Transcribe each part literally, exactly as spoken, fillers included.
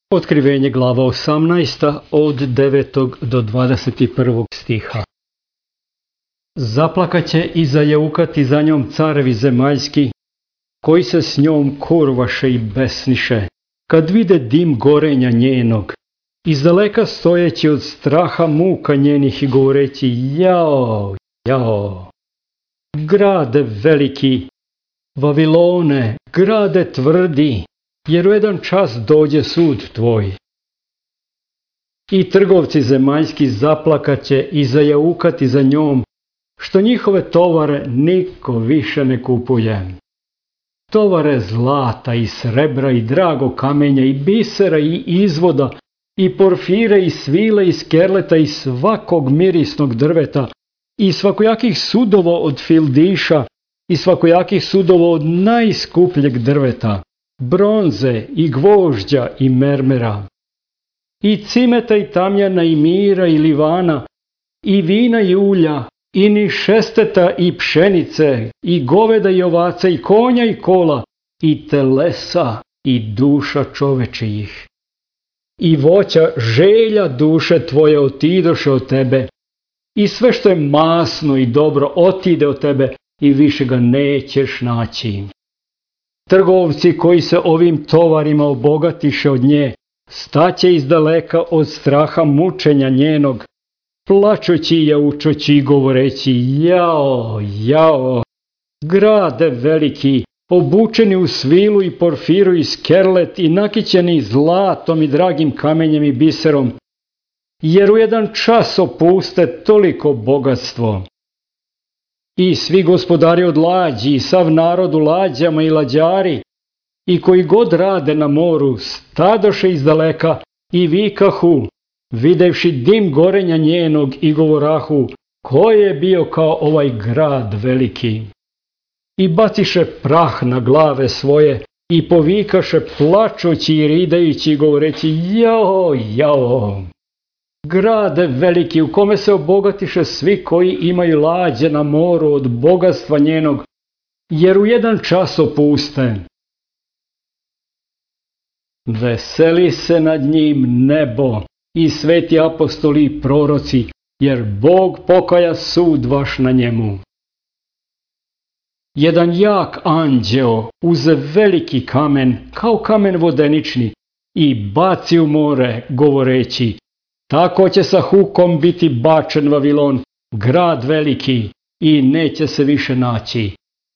Otkrivenje glava osamnaesta od devetog do dvadeset prvog stiha. Zaplakaće i zajaukati za njom carevi zemaljski, koji se s njom kurvaše i besniše, kad vide dim gorenja njenog, izdaleka stojeći od straha muka njenih i govoreći jao, jao. Grade veliki, Vavilone, grade tvrdi, jer u jedan čas dođe sud tvoj. I trgovci zemaljski zaplakaće i zajaukati za njom, što njihove tovare niko više ne kupuje. Tovare zlata i srebra i drago kamenja i bisera i izvoda i porfire i svile i skerleta i svakog mirisnog drveta i svakojakih sudova od fildiša i svakojakih sudova od najskupljeg drveta, bronze i gvožđa i mermera, i cimeta i tamjana i mira i livana, i vina i ulja, i ni šesteta i pšenice, i goveda i ovaca, i konja i kola, i telesa i duša čovečijih. I voća želja duše tvoje otidoše od tebe, i sve što je masno i dobro otide od tebe i više ga nećeš naći. Trgovci koji se ovim tovarima obogatiše od nje, staće izdaleka od straha mučenja njenog, plačući i jaučući i govoreći jao, jao. Grade veliki, obučeni u svilu i porfiru i skerlet i nakićeni zlatom i dragim kamenjem i biserom, jer u jedan čas opuste toliko bogatstvo. I svi gospodari od lađi, i sav narod u lađama i lađari, i koji god rade na moru, stadoše izdaleka i vikahu, videvši dim gorenja njenog i govorahu, ko je bio kao ovaj grad veliki. I baciše prah na glave svoje i povikaše plačući i ridajući i govoreći jao, jao. Grade veliki u kome se obogatiše svi koji imaju lađe na moru od bogatstva njenog, jer u jedan čas opuste. Veseli se nad njim nebo i sveti apostoli i proroci, jer Bog pokaja sud vaš na njemu. Jedan jak anđeo uze veliki kamen, kao kamen vodenični, i baci u more, govoreći, tako će sa hukom biti bačen Vavilon, grad veliki, i neće se više naći.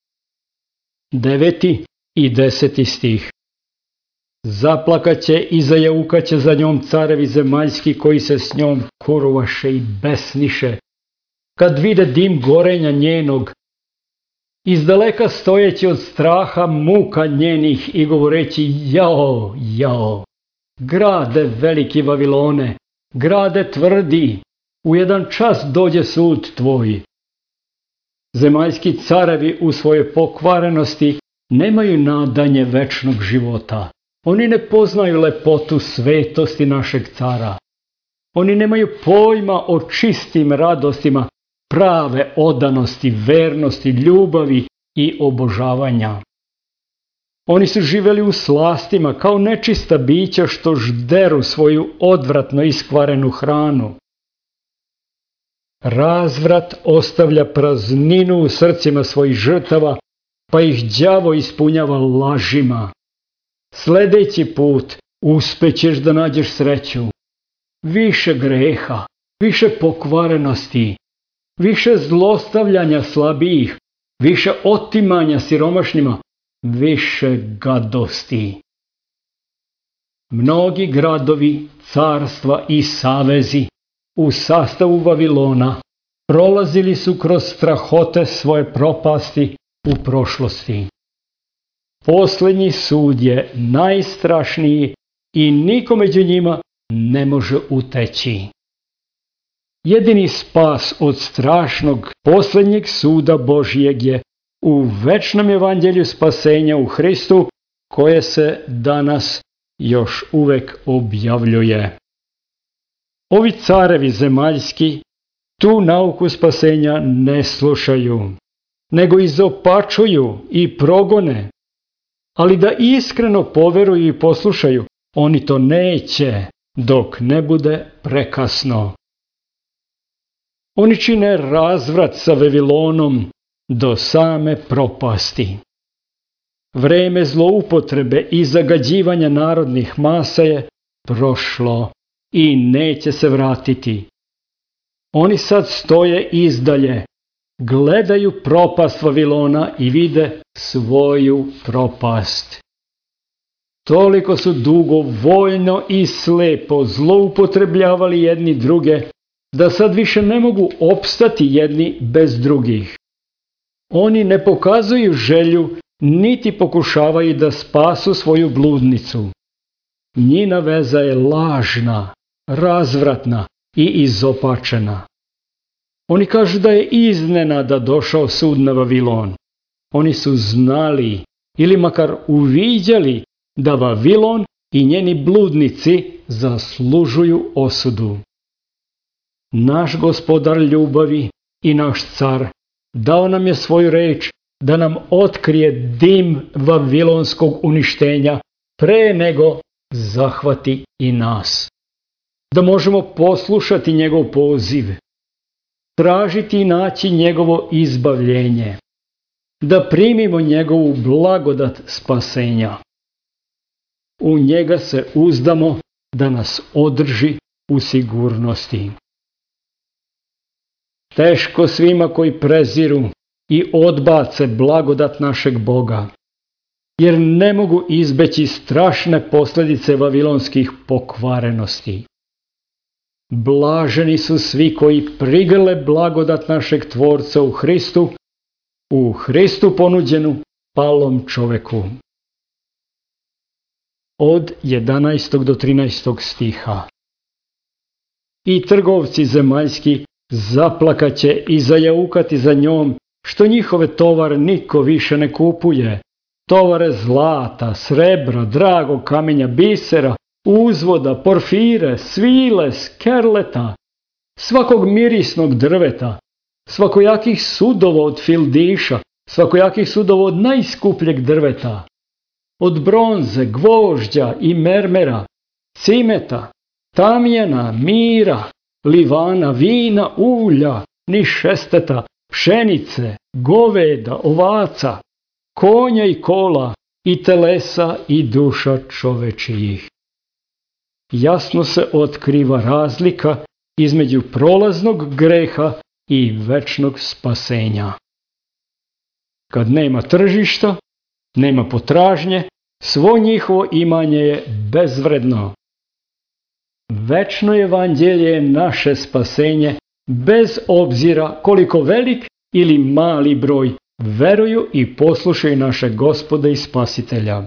Deveti i deseti stih. Zaplakaće i zajaukaće za njom carevi zemaljski koji se s njom kurvaše i besniše, kad vide dim gorenja njenog, izdaleka stojeći od straha muka njenih i govoreći jao, jao. Grade veliki Vavilone, grade tvrdi, u jedan čas dođe sud tvoj. Zemaljski carevi u svojoj pokvarenosti nemaju nadanje večnog života. Oni ne poznaju lepotu svetosti našeg cara. Oni nemaju pojma o čistim radostima, prave odanosti, vernosti, ljubavi i obožavanja. Oni su živjeli u slastima kao nečista bića što žderu svoju odvratno iskvarenu hranu. Razvrat ostavlja prazninu u srcima svojih žrtava, pa ih đavo ispunjava lažima. Sledeći put uspećeš da nađeš sreću. Više greha, više pokvarenosti, više zlostavljanja slabijih, više otimanja siromašnima, više gadosti. Mnogi gradovi, carstva i savezi u sastavu Vavilona prolazili su kroz strahote svoje propasti u prošlosti. Posljednji sud je najstrašniji i niko među njima ne može uteći. Jedini spas od strašnog posljednjeg suda Božijeg je u večnom evanđelju spasenja u Hristu, koje se danas još uvek objavljuje. Ovi carevi zemaljski tu nauku spasenja ne slušaju, nego izopačuju i progone, ali da iskreno poveruju i poslušaju, Oni to neće dok ne bude prekasno. Oni čine razvrat sa Vavilonom do same propasti. Vreme zloupotrebe i zagađivanja narodnih masa je prošlo i neće se vratiti. Oni sad stoje izdalje, gledaju propast Vavilona i vide svoju propast. Toliko su dugo, voljno i slepo zloupotrebljavali jedni druge, da sad više ne mogu opstati jedni bez drugih. Oni ne pokazuju želju, niti pokušavaju da spasu svoju bludnicu. Njina veza je lažna, razvratna i izopačena. Oni kažu da je iznenada došao sud na Vavilon. Oni su znali ili makar uviđali da Vavilon i njeni bludnici zaslužuju osudu. Naš Gospodar ljubavi i naš car dao nam je svoju reč da nam otkrije dim vavilonskog uništenja pre nego zahvati i nas. Da možemo poslušati njegov poziv, tražiti i naći njegovo izbavljenje, da primimo njegovu blagodat spasenja. U njega se uzdamo da nas održi u sigurnosti. Teško svima koji preziru i odbace blagodat našeg Boga, jer ne mogu izbeći strašne posljedice vavilonskih pokvarenosti. Blaženi su svi koji prigrle blagodat našeg Tvorca u Hristu, u Hristu ponuđenu palom čoveku. Od jedanaestog do trinaestog stiha. I trgovci zemaljski zaplakaće i zajaukati za njom, što njihove tovare niko više ne kupuje. Tovare zlata, srebra, dragog kamenja, bisera, uzvoda, porfire, svile, skerleta, svakog mirisnog drveta, svakojakih sudova od fildiša, svakojakih sudova od najskupljeg drveta, od bronze, gvožđa i mermera, cimeta, tamjena, mira, livana, vina, ulja, nišesteta, pšenice, goveda, ovaca, konja i kola i telesa i duša čovečijih. Jasno se otkriva razlika između prolaznog greha i večnog spasenja. Kad nema tržišta, nema potražnje, svo njihovo imanje je bezvredno. Večno evanđelje je naše spasenje, bez obzira koliko velik ili mali broj veruju i poslušaju našeg Gospoda i Spasitelja.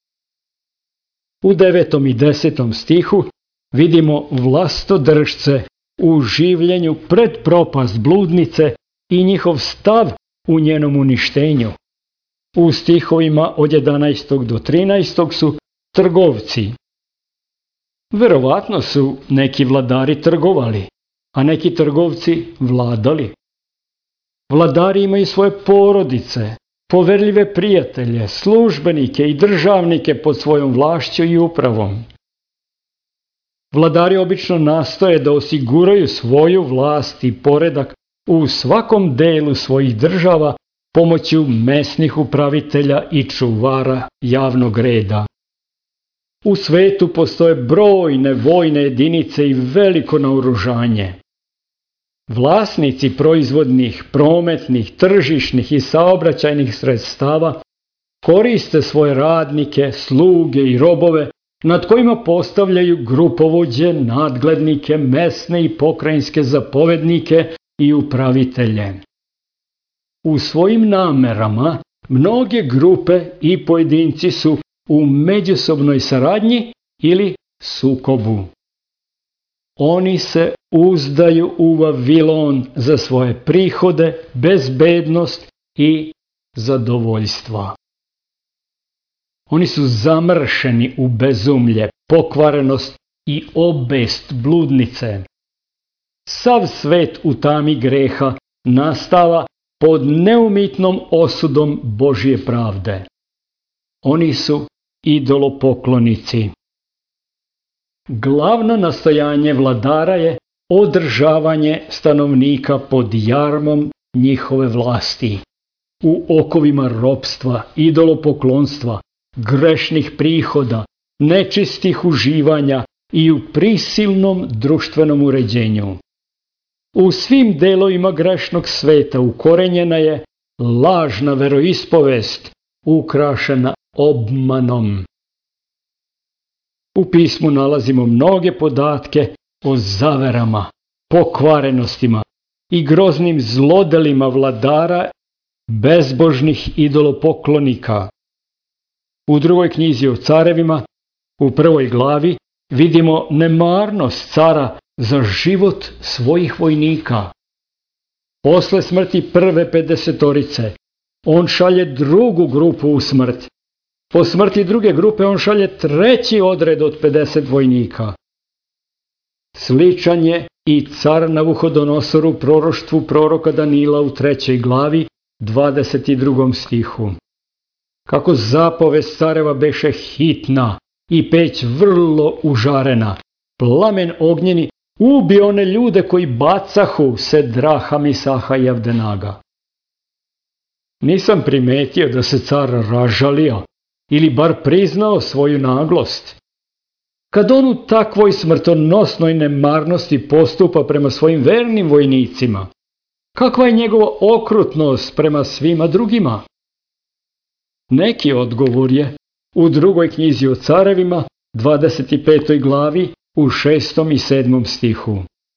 U devetom i desetom stihu vidimo vlastodržce u življenju pred propast bludnice i njihov stav u njenom uništenju. U stihovima od jedanaestog do trinaestog su trgovci. Verovatno su neki vladari trgovali, a neki trgovci vladali. Vladari imaju svoje porodice, poverljive prijatelje, službenike i državnike pod svojom vlašću i upravom. Vladari obično nastoje da osiguraju svoju vlast i poredak u svakom delu svojih država pomoću mesnih upravitelja i čuvara javnog reda. U svetu postoje brojne vojne jedinice i veliko naoružanje. Vlasnici proizvodnih, prometnih, tržišnih i saobraćajnih sredstava koriste svoje radnike, sluge i robove nad kojima postavljaju grupovođe, nadglednike, mesne i pokrajinske zapovednike i upravitelje. U svojim namerama mnoge grupe i pojedinci su u međusobnoj saradnji ili sukobu. Oni se uzdaju u Vavilon za svoje prihode, bezbednost i zadovoljstva. Oni su zamršeni u bezumlje, pokvarenost i obest bludnice. Sav svet u tami greha nastava pod neumitnom osudom Božje pravde. Oni su idolopoklonici. Glavno nastojanje vladara je održavanje stanovnika pod jarmom njihove vlasti, u okovima ropstva, idolopoklonstva, grešnih prihoda, nečistih uživanja i u prisilnom društvenom uređenju. U svim delovima grešnog sveta ukorenjena je lažna veroispovest ukrašena obmanom. U pismu nalazimo mnoge podatke o zaverama, pokvarenostima i groznim zlodelima vladara bezbožnih idolopoklonika. U drugoj knjizi o carevima, u prvoj glavi, vidimo nemarnost cara za život svojih vojnika. Posle smrti prve pedesetorice, on šalje drugu grupu u smrt. Po smrti druge grupe on šalje treći odred od pedeset vojnika. Sličan je i car Navuhodonosor u proroštvu proroka Danila u trećoj glavi, dvadeset drugom stihu. Kako zapovest careva beše hitna i peć vrlo užarena, plamen ognjeni ubi one ljude koji bacahu Sedraha, Misaha i Avdenaga. Nisam primetio da se car ražalio ili bar priznao svoju naglost. Kad on u takvoj smrtonosnoj nemarnosti postupa prema svojim vernim vojnicima, kakva je njegova okrutnost prema svima drugima? Neki odgovor je u drugoj knjizi o carevima, dvadeset petoj glavi, u šestom i sedmom stihu.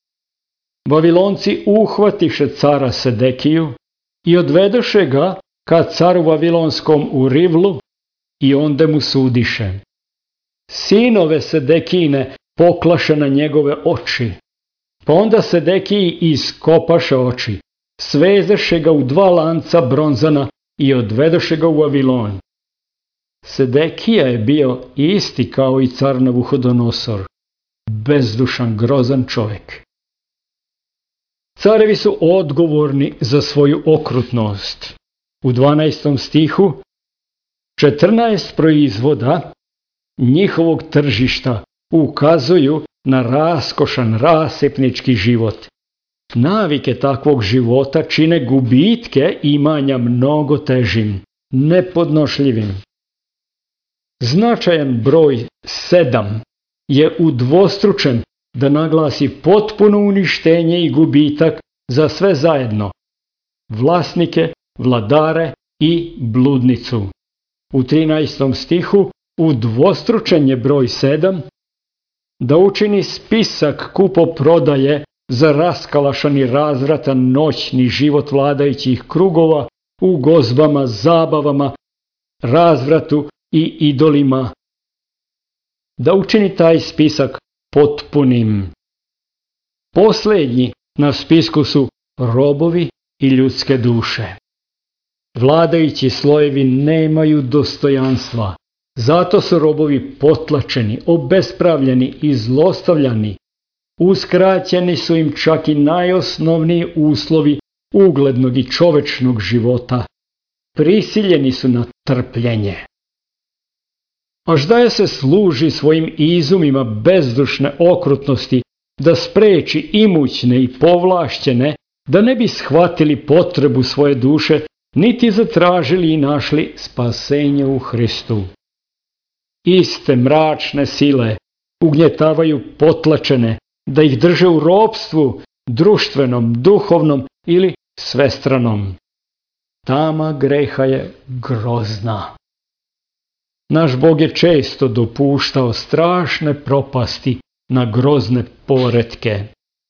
Vavilonci uhvatiše cara Sedekiju i odvedoše ga ka caru Vavilonskom u Rivlu i onda mu sudiše. Sinove Sedekine poklaše na njegove oči, pa onda Sedekiji iskopaše oči, svezeše ga u dva lanca bronzana i odvedoše ga u Vavilon. Sedekija je bio isti kao i car Navuhodonosor, bezdušan, grozan čovjek. Carevi su odgovorni za svoju okrutnost. U dvanaestom stihu četrnaest proizvoda njihovog tržišta ukazuju na raskošan rasipnički život. Navike takvog života čine gubitke imanja mnogo težim, nepodnošljivim. Značajan broj sedam je udvostručen da naglasi potpuno uništenje i gubitak za sve zajedno, vlasnike, vladare i bludnicu. U trinaestom stihu udvostručen je broj sedam da učini spisak kupoprodaje za raskalašani razvratan noćni život vladajućih krugova u gozbama, zabavama, razvratu i idolima. Da učini taj spisak potpunim. Posljednji na spisku su robovi i ljudske duše. Vladajući slojevi nemaju dostojanstva, zato su robovi potlačeni, obespravljeni i zlostavljani. Uskraćeni su im čak i najosnovniji uslovi uglednog i čovečnog života. Prisiljeni su na trpljenje. A ždaja se služi svojim izumima bezdušne okrutnosti da spreči imućne i povlašćene da ne bi shvatili potrebu svoje duše niti zatražili i našli spasenje u Hristu. Iste mračne sile ugnjetavaju potlačene da ih drže u ropstvu društvenom, duhovnom ili svestranom. Tama greha je grozna. Naš Bog je često dopuštao strašne propasti na grozne poretke.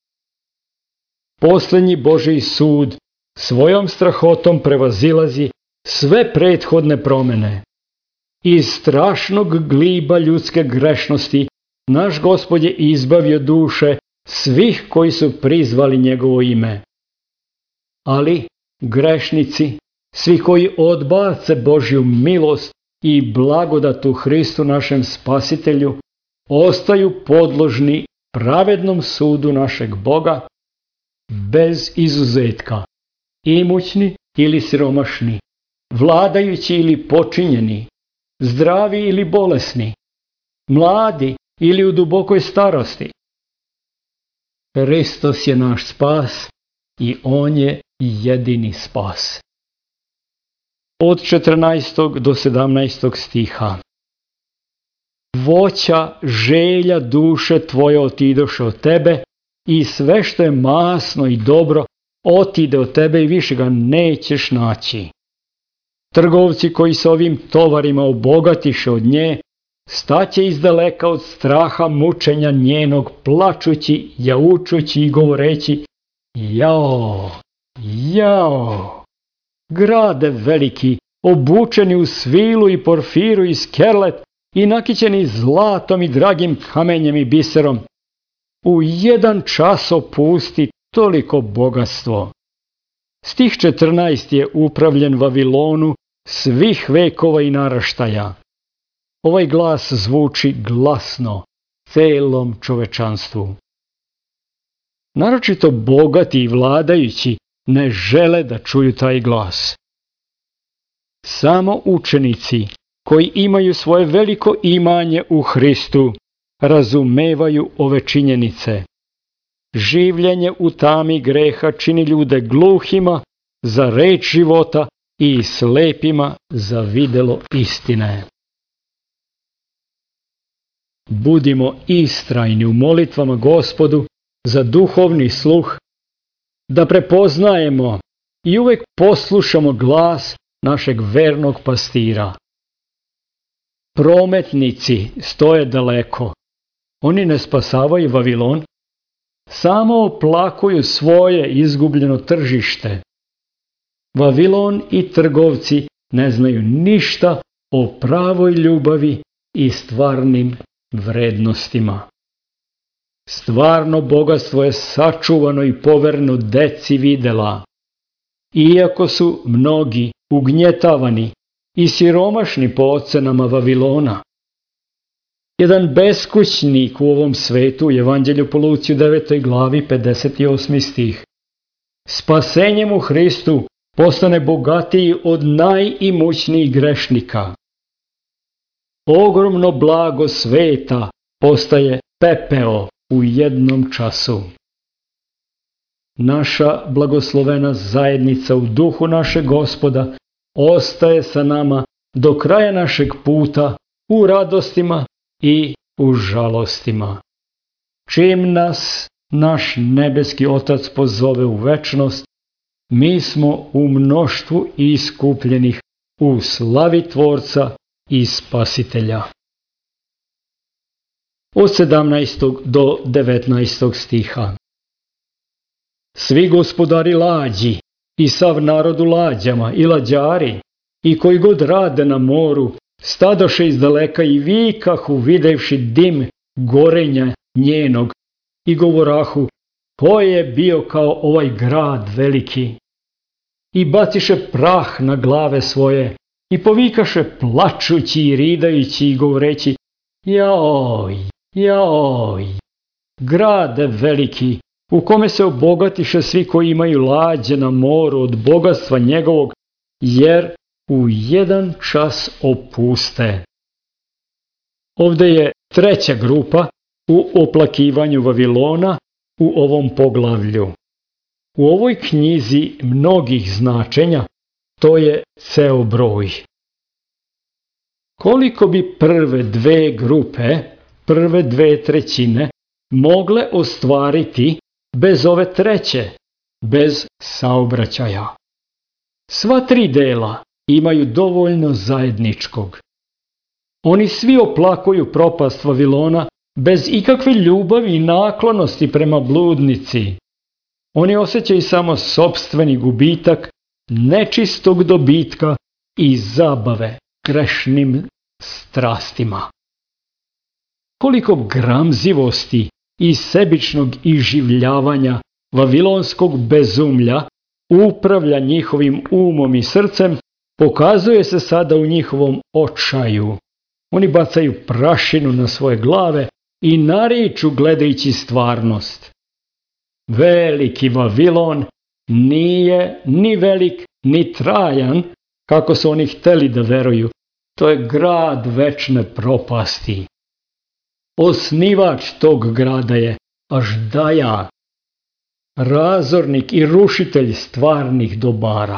Posljednji Božji sud svojom strahotom prevazilazi sve prethodne promjene. Iz strašnog gliba ljudske grešnosti naš Gospod je izbavio duše svih koji su prizvali njegovo ime. Ali grešnici, svi koji odbace Božju milost i blagodat u Hristu našem Spasitelju, ostaju podložni pravednom sudu našeg Boga, bez izuzetka, imućni ili siromašni, vladajući ili počinjeni, zdravi ili bolesni, mladi ili u dubokoj starosti. Hristos je naš spas i On je jedini spas. Od četrnaestog do sedamnaestog stiha. Voća, želja duše tvoje otidoše od tebe i sve što je masno i dobro otide od tebe i više ga nećeš naći. Trgovci koji se ovim tovarima obogatiše od nje, staće izdaleka od straha mučenja njenog, plačući, jaučući i govoreći: jao, jao, grade veliki, obučeni u svilu i porfiru i skerlet i nakićeni zlatom i dragim kamenjem i biserom, u jedan čas opusti toliko bogatstvo. Stih četrnaest je upravljen Vavilonu svih vekova i naraštaja. Ovaj glas zvuči glasno celom čovečanstvu. Naročito bogati i vladajući ne žele da čuju taj glas. Samo učenici koji imaju svoje veliko imanje u Hristu razumevaju ove činjenice. Življenje u tami greha čini ljude gluhima za reč života i slepima za videlo istine. Budimo istrajni u molitvama Gospodu za duhovni sluh, da prepoznajemo i uvek poslušamo glas našeg vernog pastira. Prometnici stoje daleko. Oni ne spasavaju Vavilon, samo oplakuju svoje izgubljeno tržište. Vavilon i trgovci ne znaju ništa o pravoj ljubavi i stvarnim vrednostima. Stvarno bogatstvo je sačuvano i povereno deci videla. Iako su mnogi ugnjetavani i siromašni po ocenama Vavilona. Jedan beskućnik u ovom svetu, u Evanđelju po Luci u devetoj glavi, pedeset osmi stih. Spasenjem u Hristu postane bogatiji od najimućnijih grešnika. Ogromno blago sveta postaje pepeo u jednom času. Naša blagoslovena zajednica u duhu našeg Gospoda ostaje sa nama do kraja našeg puta u radostima i u žalostima. Čim nas naš nebeski Otac pozove u večnost, mi smo u mnoštvu iskupljenih u slavi Tvorca i Spasitelja. Od sedamnaestog do devetnaestog stiha. Svi gospodari lađi i sav narod u lađama i lađari i koji god rade na moru stadoše izdaleka i vikahu videvši dim gorenja njenog i govorahu: ko je bio kao ovaj grad veliki? I baciše prah na glave svoje i povikaše plačući i ridajući i govoreći: jaoj, jaoj, grade veliki, u kome se obogatiše svi koji imaju lađe na moru od bogatstva njegovog, jer u jedan čas opuste. Ovde je treća grupa u oplakivanju Vavilona u ovom poglavlju. U ovoj knjizi mnogih značenja to je ceo broj. Koliko bi prve dve grupe, prve dve trećine, mogle ostvariti bez ove treće, bez saobraćaja? Sva tri dela imaju dovoljno zajedničkog. Oni svi oplakuju propast Vavilona bez ikakve ljubavi i naklonosti prema bludnici. Oni osjećaju samo sopstveni gubitak, nečistog dobitka i zabave grešnim strastima. Koliko gramzivosti i sebičnog iživljavanja vavilonskog bezumlja upravlja njihovim umom i srcem, pokazuje se sada u njihovom očaju. Oni bacaju prašinu na svoje glave i nariču gledajući stvarnost. Veliki Vavilon nije ni velik ni trajan, kako su oni hteli da veruju. To je grad večne propasti. Osnivač tog grada je Aždaja, razornik i rušitelj stvarnih dobara.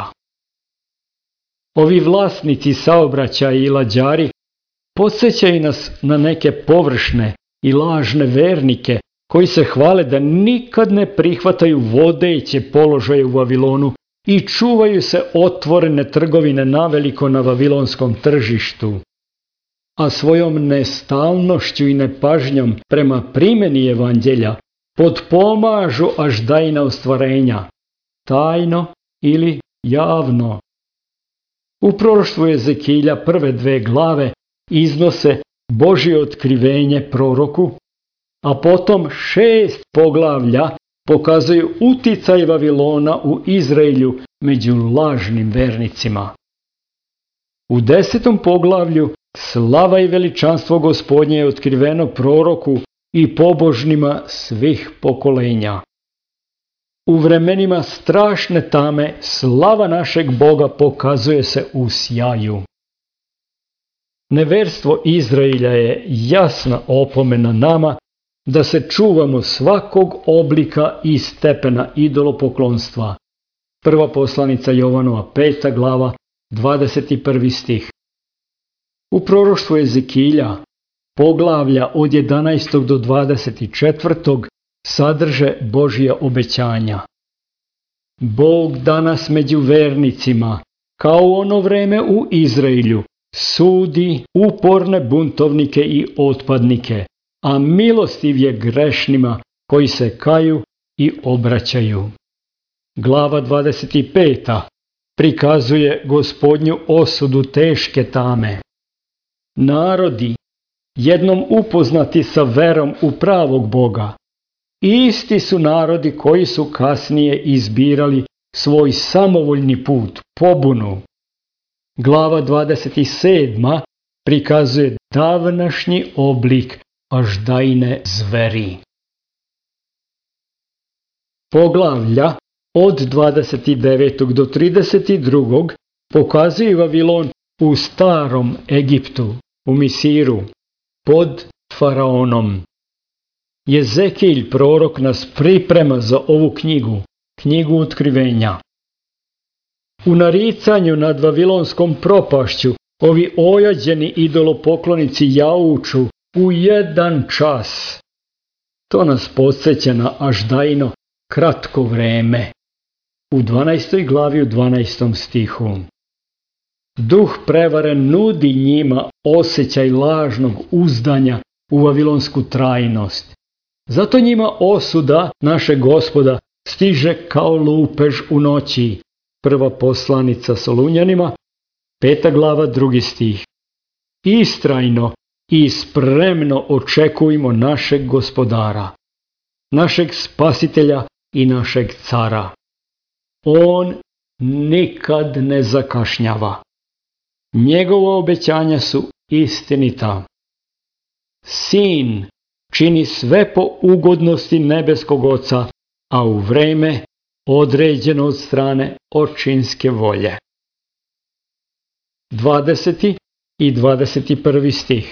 Ovi vlasnici saobraćaja i lađari podsjećaju nas na neke površne i lažne vernike koji se hvale da nikad ne prihvataju vodeće položaje u Vavilonu i čuvaju se otvorene trgovine naveliko na vavilonskom tržištu, a svojom nestalnošću i nepažnjom prema primjeni evanđelja potpomažu Aždajina ostvarenja, tajno ili javno. U proroštvu Ezekilja prve dve glave iznose Božje otkrivenje proroku, a potom šest poglavlja pokazuju uticaj Vavilona u Izraelju među lažnim vernicima. U desetom poglavlju slava i veličanstvo Gospodnje je otkriveno proroku i pobožnima svih pokolenja. U vremenima strašne tame slava našeg Boga pokazuje se u sjaju. Neverstvo Izraelja je jasna opomena nama da se čuvamo svakog oblika i stepena idolopoklonstva. Prva poslanica Jovanova, peta glava, dvadeset prvi stih. U proroštvu Ezekilja, poglavlja od jedanaestog do dvadeset četvrtog sadrže Božja obećanja. Bog danas među vernicima, kao u ono vreme u Izraelju, sudi uporne buntovnike i otpadnike, a milostiv je grešnima koji se kaju i obraćaju. Glava dvadeset peta prikazuje Gospodnju osudu teške tame. Narodi, jednom upoznati sa verom u pravog Boga, isti su narodi koji su kasnije izbirali svoj samovoljni put, pobunu. Glava dvadeset sedma prikazuje davnašnji oblik Aždajine zveri. Poglavlja od dvadeset devetog do trideset drugog pokazuju Vavilon u starom Egiptu, u Misiru, pod faraonom. Jezekilj prorok nas priprema za ovu knjigu, knjigu otkrivenja. U naricanju nad vavilonskom propašću ovi ojađeni idolopoklonici jauču u jedan čas. To nas podsjeća na Aždajino kratko vreme. U dvanaestoj glavi u dvanaestom stihu. Duh prevare nudi njima osjećaj lažnog uzdanja u vavilonsku trajnost. Zato njima osuda našeg Gospoda stiže kao lupež u noći. Prva poslanica Solunjanima, peta glava, drugi stih. Istrajno i spremno očekujmo našeg Gospodara, našeg Spasitelja i našeg Cara. On nikad ne zakašnjava. Njegova obećanja su istinita. Sin čini sve po ugodnosti nebeskog Oca, a u vreme određeno od strane očinske volje. dvadeseti i dvadeset prvi stih.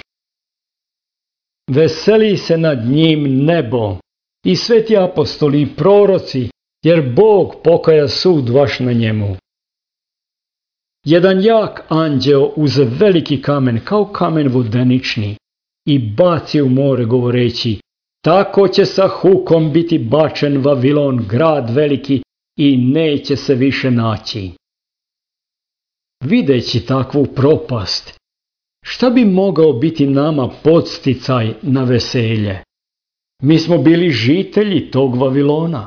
Veseli se nad njim nebo i sveti apostoli i proroci, jer Bog pokaja sud vaš na njemu. Jedan jak anđeo uze veliki kamen kao kamen vodenični i baci u more govoreći: tako će sa hukom biti bačen Vavilon, grad veliki, i neće se više naći. Videći takvu propast, šta bi mogao biti nama podsticaj na veselje? Mi smo bili žitelji tog Vavilona.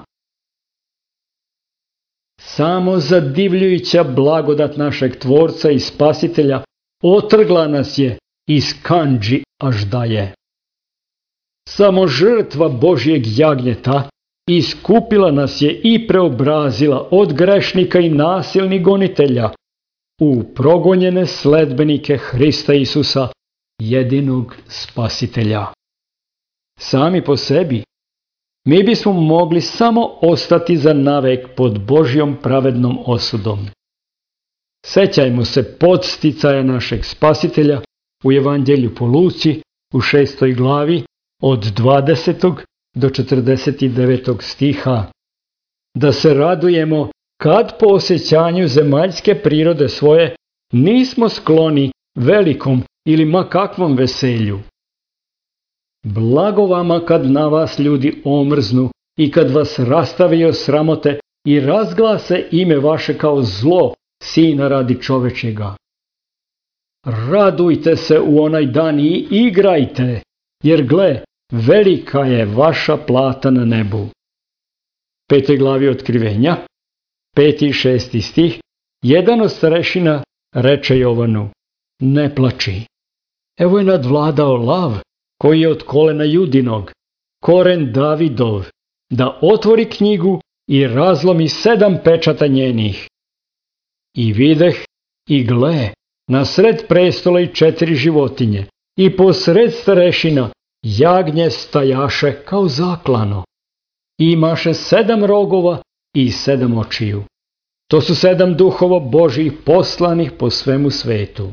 Samo zadivljujuća blagodat našeg Tvorca i Spasitelja otrgla nas je iz kandži Aždaje. Samo žrtva Božjeg jagnjeta iskupila nas je i preobrazila od grešnika i nasilnih gonitelja u progonjene sledbenike Hrista Isusa, jedinog Spasitelja. Sami po sebi mi bismo mogli samo ostati za navek pod Božjom pravednom osudom. Sećajmo se podsticaja našeg Spasitelja u Evanđelju po Luci u šestoj glavi od dvadesetog do četrdeset devetog stiha. Da se radujemo kad po osjećanju zemaljske prirode svoje nismo skloni velikom ili ma kakvom veselju. Blago vama kad na vas ljudi omrznu i kad vas rastave i osramote i razglase ime vaše kao zlo sina radi čovečjega. Radujte se u onaj dan i igrajte, jer gle, velika je vaša plata na nebu. Petoj glavi Otkrivenja, peti i šesti stih, jedan od starešina reče Jovanu, ne plači. Evo je nadvladao lav koji je od kolena Judinog, koren Davidov, da otvori knjigu i razlomi sedam pečata njenih. I videh i gle, na sred prestola i četiri životinje, i posred starešina jagnje stajaše kao zaklano. I imaše sedam rogova i sedam očiju. To su sedam duhova Božih poslanih po svemu svetu.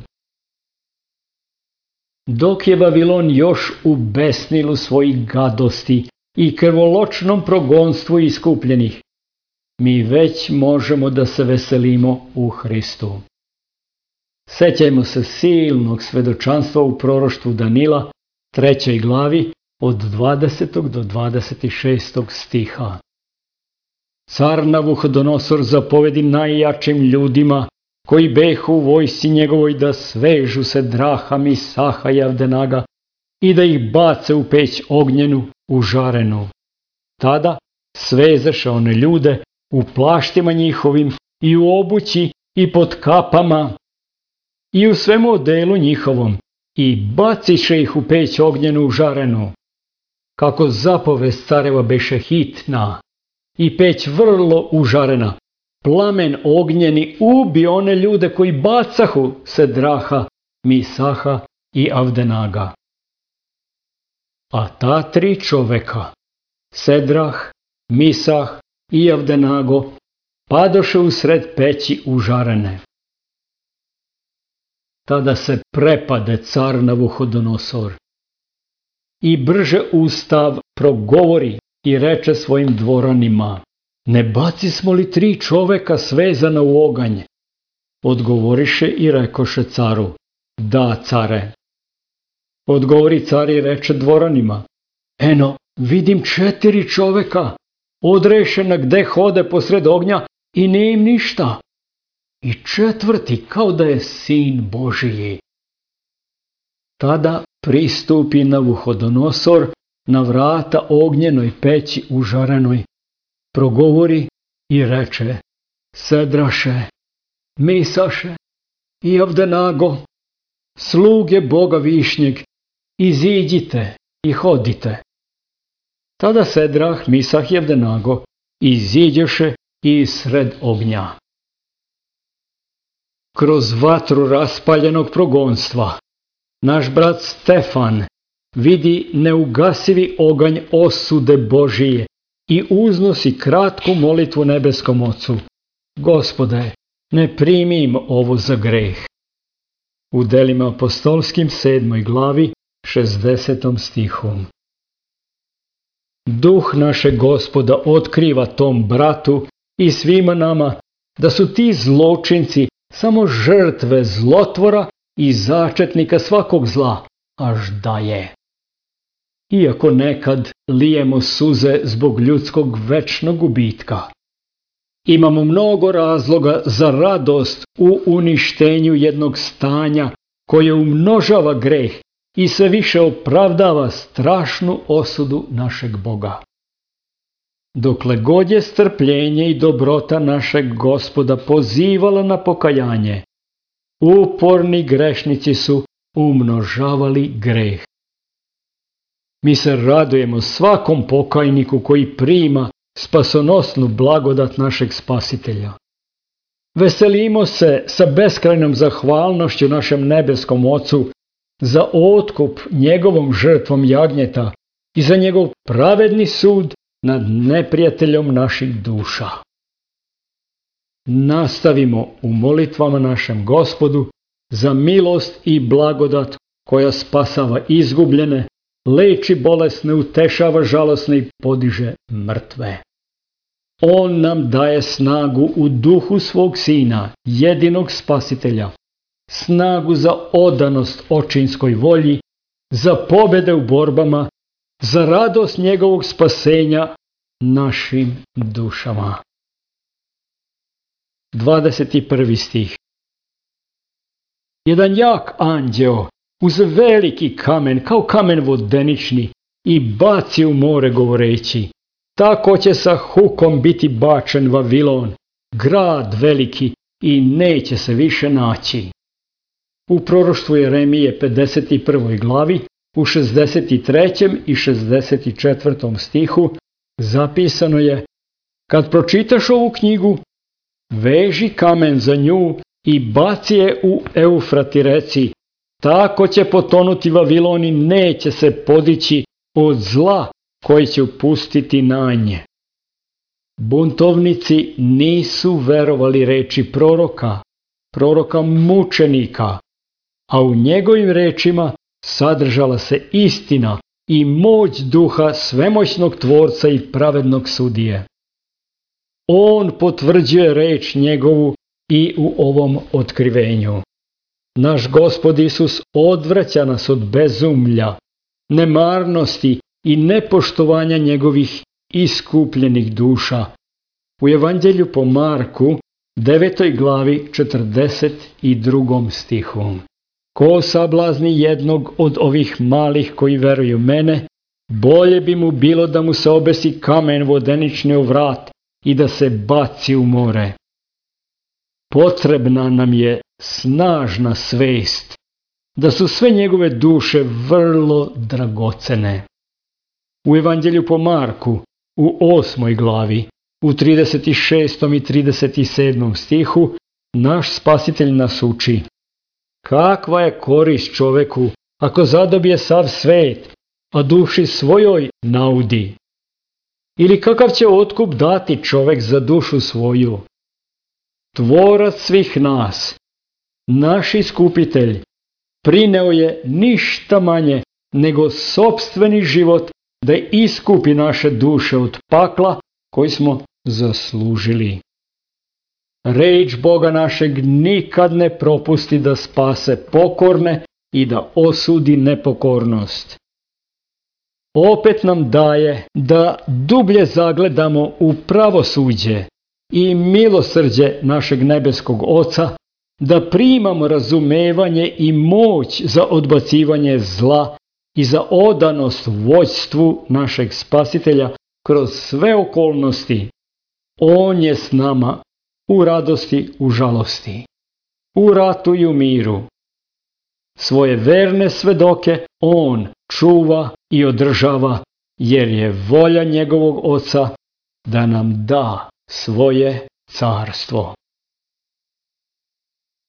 Dok je Vavilon još u besnilu svojih gadosti i krvoločnom progonstvu iskupljenih, mi već možemo da se veselimo u Hristu. Sećajmo se silnog svedočanstva u proroštvu Danila, trećoj glavi, od dvadesetog do dvadeset šestog stiha. Car Navuhodonosor zapovedi najjačim ljudima koji behu u vojsci njegovoj da svežu se Draha, Misaha i Avdenaga i da ih bace u peć ognjenu, užarenu. Tada svezeše one ljude u plaštima njihovim i u obući i pod kapama i u svemu odelu njihovom i baciše ih u peć ognjenu užarenu. Kako zapovest careva beše hitna i peć vrlo užarena, plamen ognjeni ubi one ljude koji bacahu Sedraha, Misaha i Avdenaga. A ta tri čoveka, Sedrah, Misah i Avdenago, padoše usred peći užarene. Tada se prepade car Navuhodonosor i brže ustav progovori i reče svojim dvoranima, ne bacismo li tri čoveka svezana u oganj? Odgovoriše i rekoše caru, da care. Odgovori car i reče dvoranima, eno, vidim četiri čoveka, odrešena gde hode posred ognja i nije im ništa. I četvrti kao da je sin Božiji. Tada pristupi Navuhodonosor na vrata ognjenoj peći užarenoj, progovori i reče, Sedraše, Misaše i Avdenago, sluge Boga Višnjeg, iziđite i hodite. Tada Sedrah, Misah i Avdenago iziđoše iz sred ognja. Kroz vatru raspaljenog progonstva naš brat Stefan vidi neugasivi oganj osude Božije i uznosi kratku molitvu nebeskom Ocu. Gospode, ne primi im ovo za greh. U Delima apostolskim sedmoj glavi šezdesetom stihom. Duh našeg Gospoda otkriva tom bratu i svima nama da su ti zločinci samo žrtve zlotvora i začetnika svakog zla, až da je. Iako nekad lijemo suze zbog ljudskog večnog gubitka, imamo mnogo razloga za radost u uništenju jednog stanja koje umnožava greh i sve više opravdava strašnu osudu našeg Boga. Dokle god je strpljenje i dobrota našeg Gospoda pozivala na pokajanje, uporni grešnici su umnožavali greh. Mi se radujemo svakom pokajniku koji prima spasonosnu blagodat našeg Spasitelja. Veselimo se sa beskrajnom zahvalnošću našem nebeskom Ocu za otkup njegovom žrtvom jagnjeta i za njegov pravedni sud nad neprijateljom naših duša. Nastavimo u molitvama našem Gospodu za milost i blagodat koja spasava izgubljene, leči bolesne, utešava žalosne i podiže mrtve. On nam daje snagu u duhu svog Sina, jedinog Spasitelja, snagu za odanost očinskoj volji, za pobjede u borbama, za radost njegovog spasenja našim dušama. dvadeset prvi stih. Jedan jak anđeo uz veliki kamen, kao kamen vodenični, i baci u more govoreći: tako će sa hukom biti bačen Vavilon, grad veliki, i neće se više naći. U proroštvu Jeremije pedeset prvoj glavi, u šezdeset trećem i šezdeset četvrtom stihu zapisano je: kad pročitaš ovu knjigu, veži kamen za nju i baci je u Eufrat i reci: tako će potonuti Vavilon i neće se podići od zla koji će upustiti na nje. Buntovnici nisu verovali reči proroka, proroka mučenika, a u njegovim rečima sadržala se istina i moć duha svemoćnog tvorca i pravednog sudije. On potvrđuje reč njegovu i u ovom otkrivenju. Naš Gospod Isus odvraća nas od bezumlja, nemarnosti i nepoštovanja njegovih iskupljenih duša. U Evanđelju po Marku, devetoj glavi, četrdeset drugom stihu. Ko sablazni jednog od ovih malih koji veruju mene, bolje bi mu bilo da mu se obesi kamen vodenični u vrat i da se baci u more. Potrebna nam je snažna svest da su sve njegove duše vrlo dragocene. U Evanđelju po Marku, u osmoj glavi, u trideset šestom i trideset sedmom stihu, naš Spasitelj nas uči: kakva je korist čoveku ako zadobije sav svet, a duši svojoj naudi? Ili kakav će otkup dati čovek za dušu svoju? Tvorac svih nas, naš Iskupitelj, prineo je ništa manje nego sopstveni život da iskupi naše duše od pakla koji smo zaslužili. Reč Boga našeg nikad ne propusti da spase pokorne i da osudi nepokornost. Opet nam daje da dublje zagledamo u pravosuđe i milosrđe našeg nebeskog Oca, da primamo razumevanje i moć za odbacivanje zla i za odanost vođstvu našeg Spasitelja kroz sve okolnosti. On je s nama u radosti, u žalosti, u ratu i u miru. Svoje verne svedoke on čuva i održava, jer je volja njegovog Oca da nam da svoje carstvo.